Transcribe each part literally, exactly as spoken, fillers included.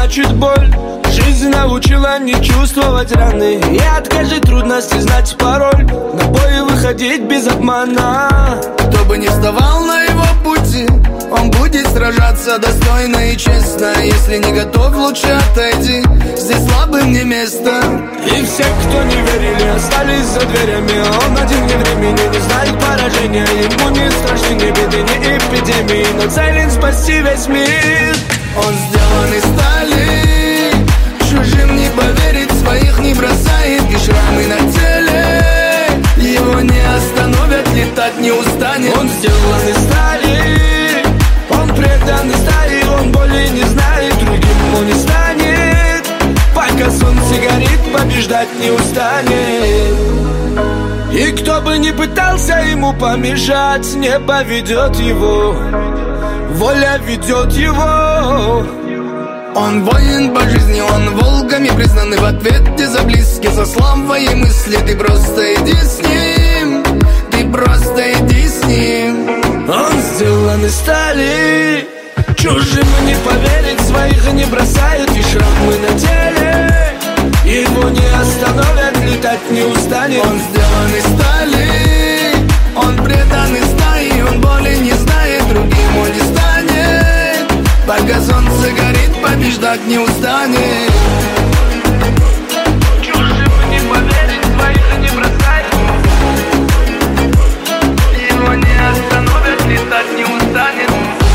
значит боль. Жизнь научила не чувствовать раны, и от каждой трудности знать пароль. На бой выходить без обмана. Кто бы не вставал на его пути, он будет сражаться достойно и честно. Если не готов, лучше отойди, здесь слабым не место. И все, кто не верили, остались за дверями. Он один не времени, не знает поражения. Ему не страшны ни беды, ни эпидемии, но целен спасти весь мир. Он сделан из стали, чужим не поверить, своих не бросает. И шрамы на теле его не остановят, летать не устанет. Он сделан из стали, он предан стае, он боли не знает, другим он не станет. Пока солнце горит, побеждать не устанет. И кто бы ни пытался ему помешать, небо ведет его, воля ведет его. Он воин по жизни, он волгами признанный в ответе за близких, за славой мысли. Ты просто иди с ним, ты просто иди с ним. Он сделан из стали, чужим не поверить, своих не бросают. И шрамы на теле его не остановят, летать не устанет. Он сделан из стали, он предан из стаи, он боли не знает, другим он не станет. Пока солнце горит, побеждать не устанет. Чужим не поверить, своих не бросают. Его не остановят, летать не устанет.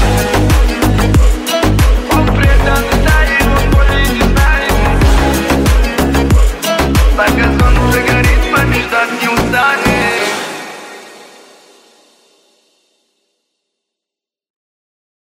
Он предан стае, он боли не знает. Пока солнце горит,